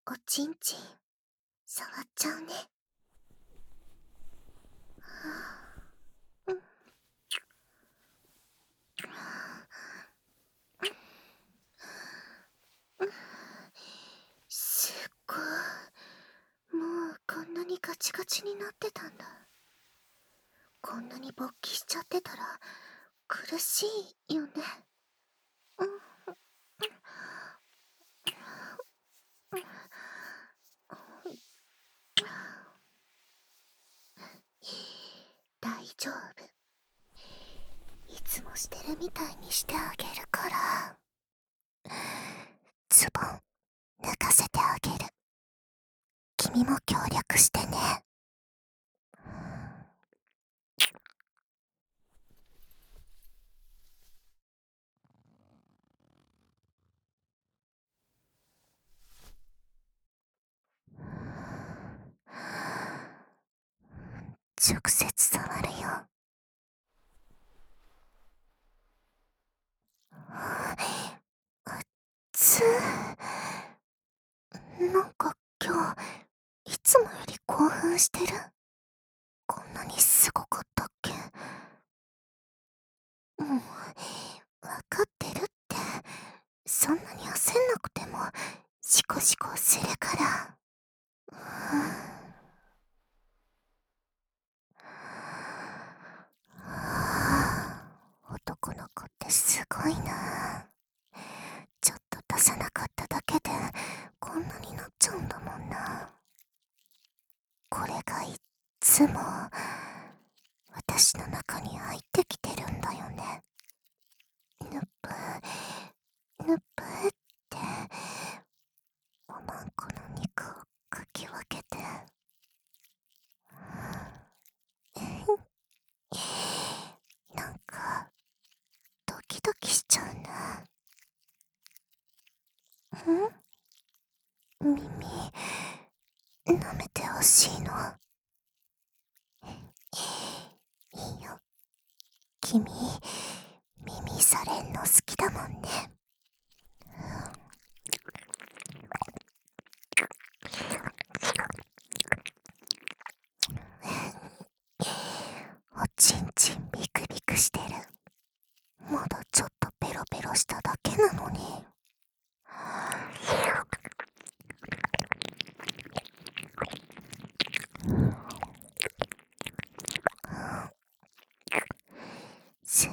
おちんちん、触っちゃうね。すっごい。もうこんなにガチガチになってたんだ。こんなに勃起しちゃってたら苦しいよね。大丈夫。いつもしてるみたいにしてあげるから。ズボン脱がせてあげる。君も協力してね。直接触るよ。あっつ。なんか今日いつもより興奮してる。こんなにすごかったっけ。もうわかってるって。そんなに焦んなくてもシコシコするから。男の子ってすごいな。ちょっと出さなかっただけでこんなになっちゃうんだもんな。これがいっつも私の中に入ってきてるんだよね。ぬぷぬぷっておまんこの肉をかき分けて、なんかドキドキしちゃうな。耳舐めてほしいの。いいよ。君耳されんの好きだもんね。おちんちんビクビクしてる。まだちょっとペロペロしただけなのに。す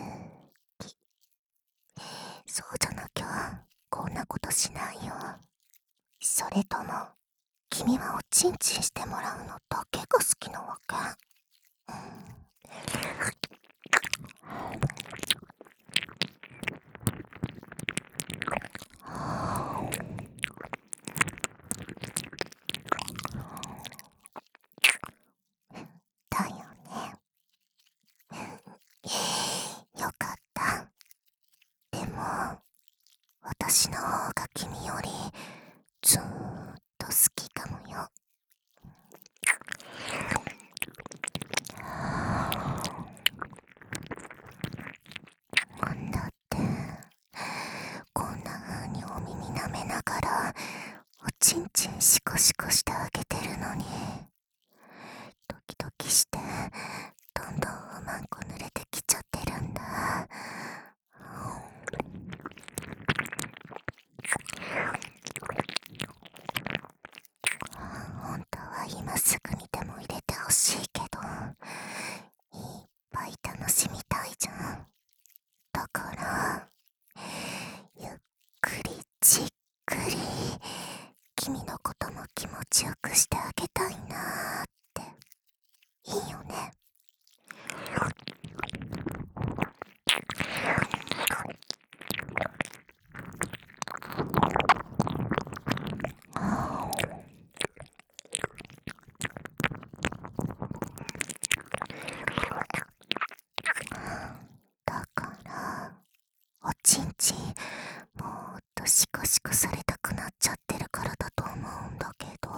そうじゃなきゃこんなことしないよ。それとも君はおちんちんしてもらうのだけが好きなわけ？だよね。よかった。でも私の方が君よりずーっと好きかもよ。だってこんな風にお耳舐めながらおちんちんシコシコしてあげてるのに、ドキドキしてどんどんおまんこ濡れてきちゃってるんだ。本当は今すぐにでも入れてほしいけど、いっぱい楽しみたいじゃん。だからゆっくりじっくり君のことも気持ちよくしてあげたいなーって。いいよね。だからおちんちんもっとシコシコされたくなっちゃってるからだと思うんだけど、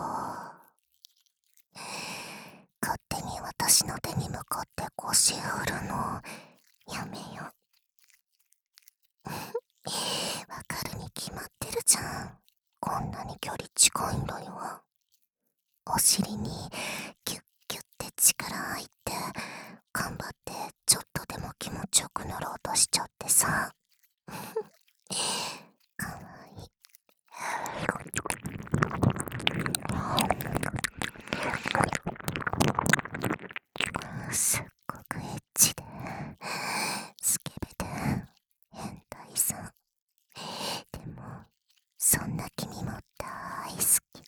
勝手に私の手に向かって腰振るのやめよ。わかるに決まってるじゃん。 こんなに距離近いんだよ。お尻にキュッキュッて力入って頑張ってちょっとでも気持ちよくなろうとしちゃってさ。かわいい。すっごくエッチでスケベで変態さ。でもそんな君も大好き。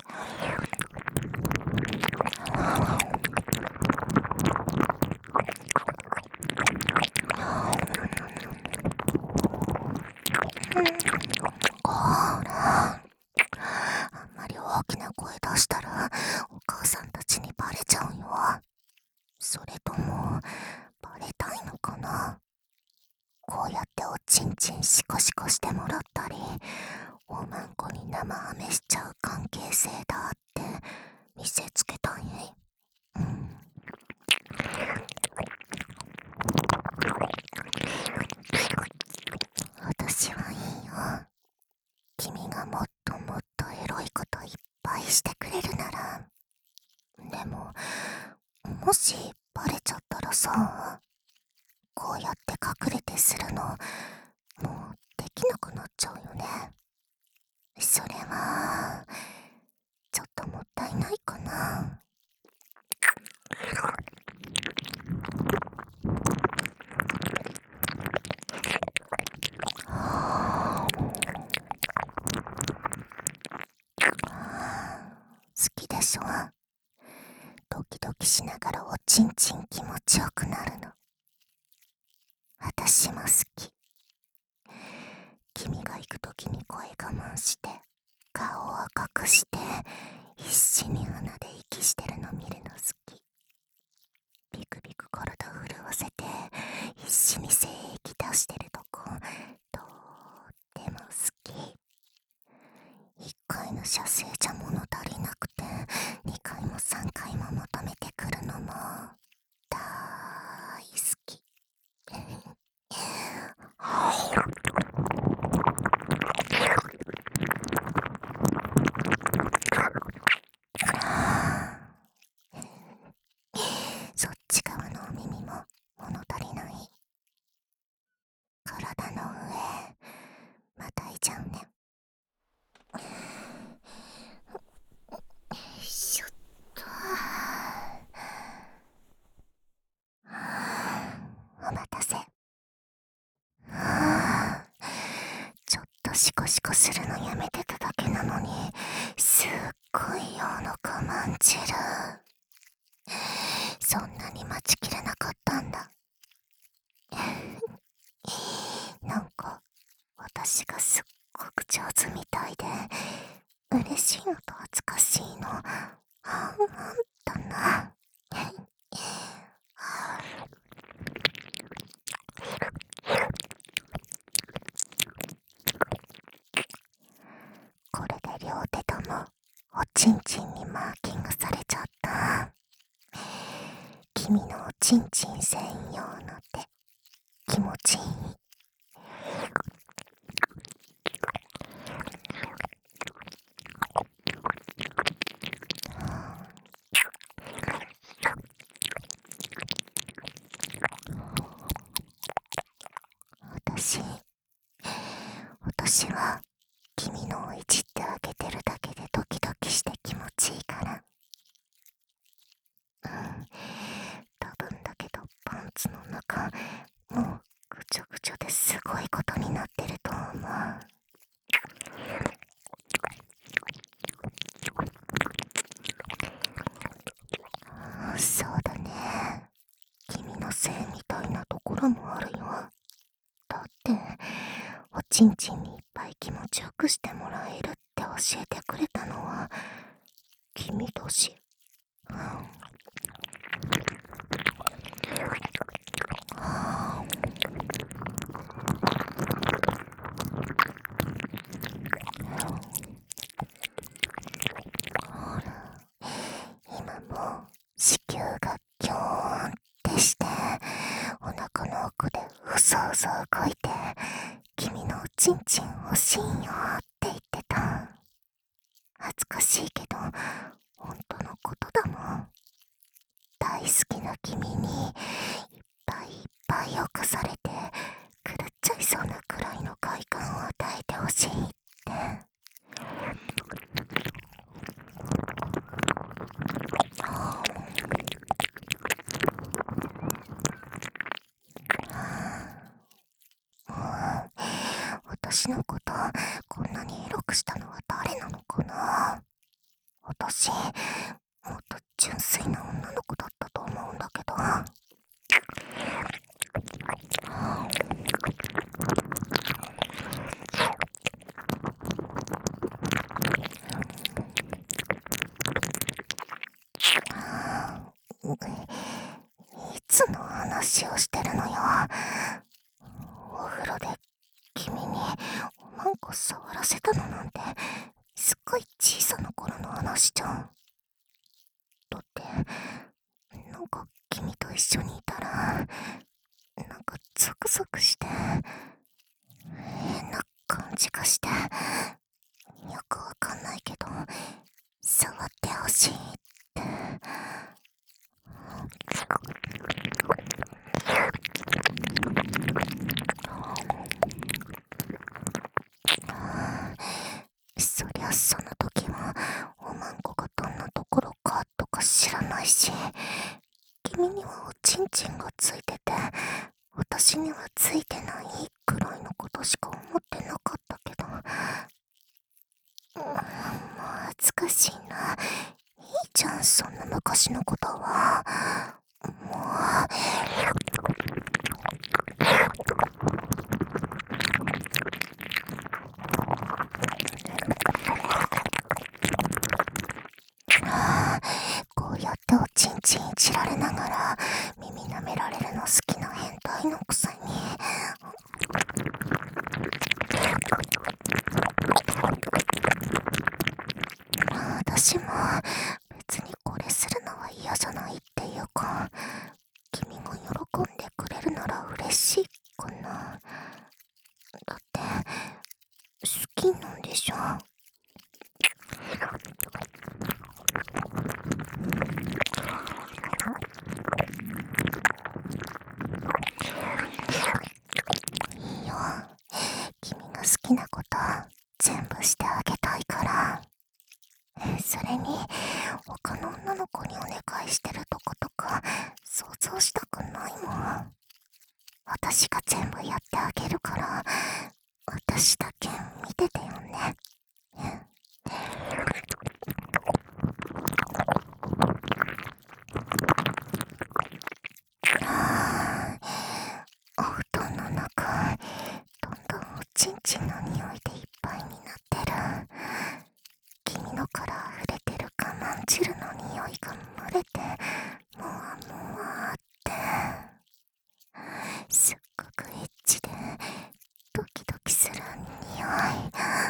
ほら、あんまり大きな声出したらお母さんたちにバレちゃうよ。それともバレたいのかな。こうやっておちんちんシコシコしてもらったり、おまんこに生ハメしちゃう関係性だって見せつけたい。うん。私はいいよ。君がもっともっとエロいこといっぱいしてくれるなら。でも、もしバレちゃったらさ、こうやって隠れてするの、もうできなくなっちゃうよね。それは、ちょっともったいないかな。好きでしょ。ドキドキしながらおちんちん気持ちよくなるの。私も好き。君が行くときに声我慢して顔を隠して必死に鼻で息してるの見るの好き。ビクビク体震わせて必死に精液出してるとこ、とっても好き。1回の射精じゃ物足りなくて2回も3回も求めてくるのも大好き。そっち側のお耳も物足りない。体の上またいちゃうね。よいしょっと。お待たせ。ちょっとシコシコするのやめてただけなのにすっごい量の我慢汁。そんなに待ちきれなかったんだ。なんか私がすっごく上手みたいで嬉しいのと恥ずかしいの半々だな。これで両手ともおちんちんにマーキングされちゃった。君のおちんちん専用の手、気持ちいい。私私は君のをいじってあげてるだけでドキドキして気持ちいいから。多分だけどパンツの中もうぐちょぐちょですごいことになってると思う。そうだね。君のせいみたいなところもあるよ。だっておちんちんにいっぱい気持ちよくしてもらえるって教えてくれたのは君だし。ほら、今も子宮がギョーンってしてお腹の奥でうそうそう動いて君のおちんちん欲しいよって言ってた。 恥ずかしいけど本当のことだもん。大好きな君にいっぱいいっぱい侵されて狂っちゃいそうなくらいの快感を与えてほしいって。私のことこんなにエロくしたのは誰なのかな。私もっと純粋な女の子だったと思うんだけど。いつの話をしてるのよ。お風呂で君におまんこ触らせたのなんてすっごい小さな頃の話じゃん。だってなんか君と一緒にいたらなんかゾクゾクして変な感じがして、よくわかんないけど触ってほしいって。そりゃその時はおまんこがどんなところかとか知らないし、君にはおちんちんがついてて私にはついてないくらいのことしか思ってなかったけど、もう恥ずかしいな。いいじゃんそんな昔のことは。もこうやっておちんちんいじられながら耳舐められるの好きな変態のくせに。私も別にこれするのは嫌じゃないっていうか、君が喜んでくれるなら嬉しいかな。だって好きなんでしょ。いいよ、君が好きなこと全部してあげたいから。それに他の女の子にお願いしてるとことか想像したくないもん。私が全部やってあげるから私だけ見ててよね。お布団の中どんどんおちんちんの匂いでいっぱいになってる。君のから溢れてる我慢汁の匂いが漏れてもわもわってすっごくエッチでドキドキする匂い。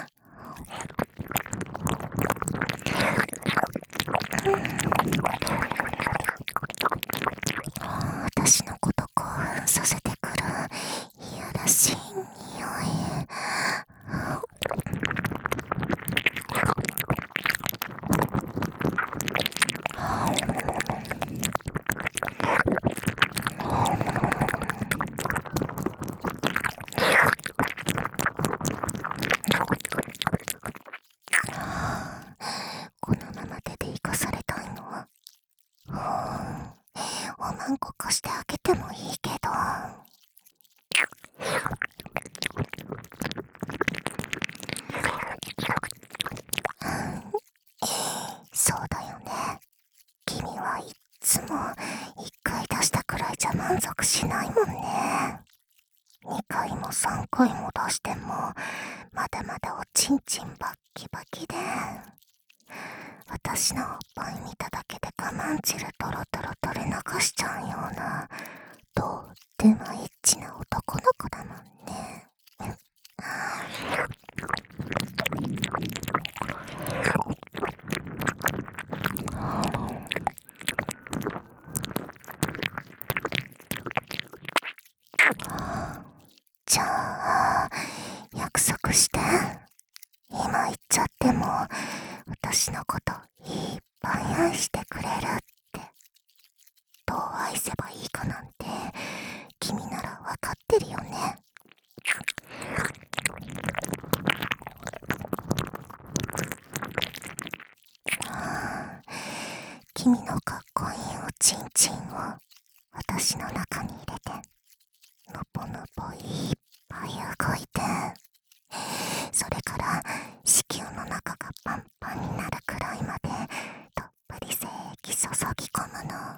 私のこと興奮させてくるいやらしい匂い。このまま出て行かされたいの？おまんこ貸してあげてもいいけど。そうだよね。君はいっつも1回出したくらいじゃ満足しないもんね。2回も3回も出してもまだまだおちんちんバッキバキで、私のおっぱい見ただけで我慢汁トロトロ垂れ流しちゃうようなとってもエッチな男の子だもんね。じゃあ約束して。今言っちゃっても私のこといっぱい愛してくれるって。どう愛せばいいかなんて君ならわかってるよね。君のかっこいいおちんちんを私の中に入れて、のぽのぽいっぱい動いて、それから子宮の中がパンパンになるくらいまでたっぷり精液注ぎ込むの。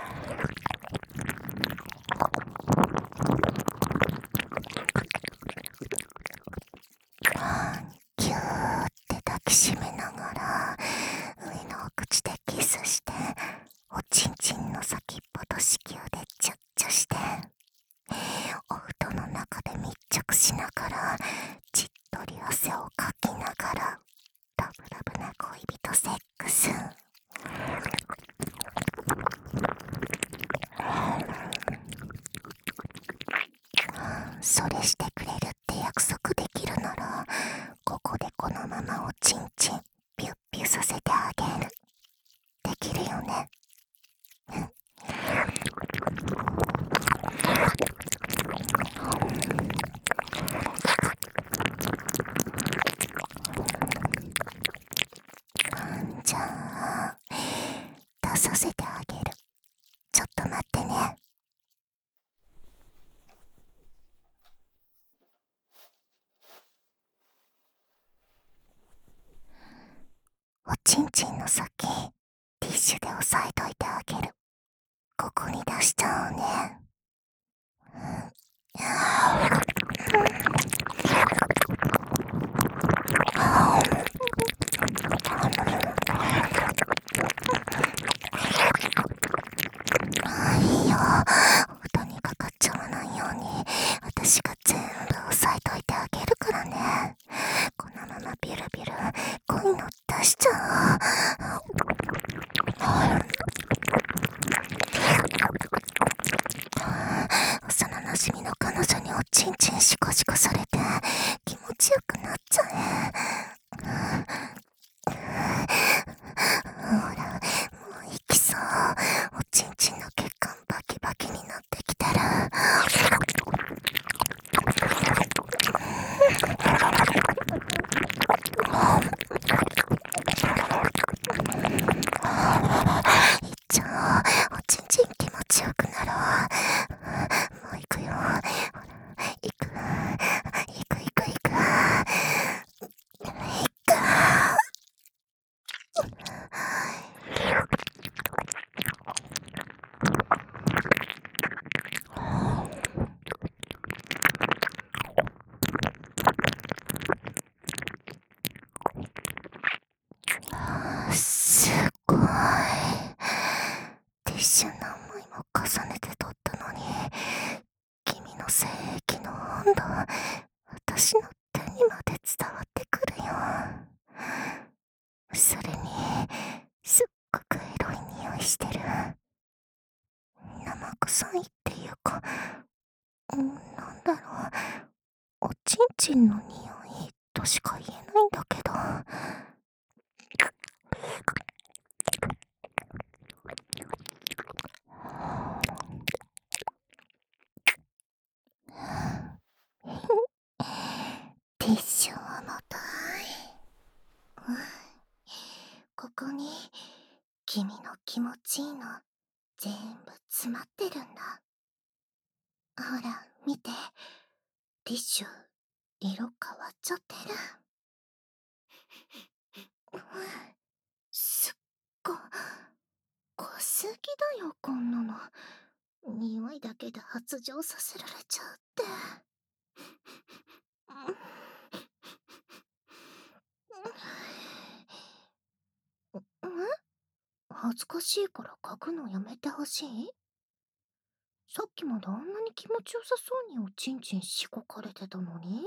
ぎゅーって抱きしめながら上のお口でキスして、おちんちんの先っぽと子宮でチュッチュして、お布団の中で密着しながらじっとり汗をかきながらラブラブな恋人セックス。それしてくれるって約束できるなら、ここでこのままおちんちんピュッピュさせてあげる。できるよね。じゃあ出させてあげる。ちょっと待ってね。おちんちんの先ティッシュで押さえといてあげる。ここに出しちゃうね。いいよ、お布団にかかっちゃわないように私が全部押さえといてあげるからね。このままビュルビュル恋の出しちゃう。幼馴染の彼女におちんちんシコシコされて気持ちよくなっちゃえ。ほら、もう行きそう。おちんちんの血管バキバキになってきたら、いっちゃおう。おちんちん気持ちよくなるわ。もう行くよ。ほら、行く。行く行く行く。行く。すごい。ティッシュ何枚も重ねて取ったのに、君の精液の温度、私の手にまで伝わってくるよ。それに、すっごくエロい匂いしてる。生臭いっていうか、なんだろう、おちんちんの匂いとしか言えないんだけど。ティッシュ重たい。ここに君の気持ちいいの全部詰まってるんだ。ほら見て、ティッシュ色変わっちゃってる。すっご濃すぎだよ、こんなの。匂いだけで発情させられちゃうって。恥ずかしいから書くのやめてほしい？さっきまであんなに気持ちよさそうにおちんちんしごかれてたのに。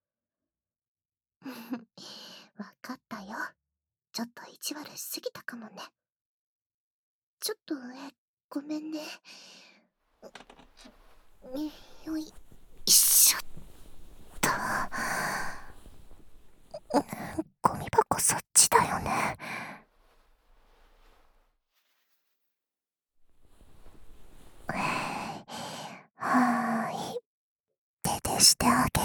わかったよ。ちょっと意地悪しすぎたかもね。ちょっとごめんね。よいしょっと。ゴミ箱そっちだよね。 してあげ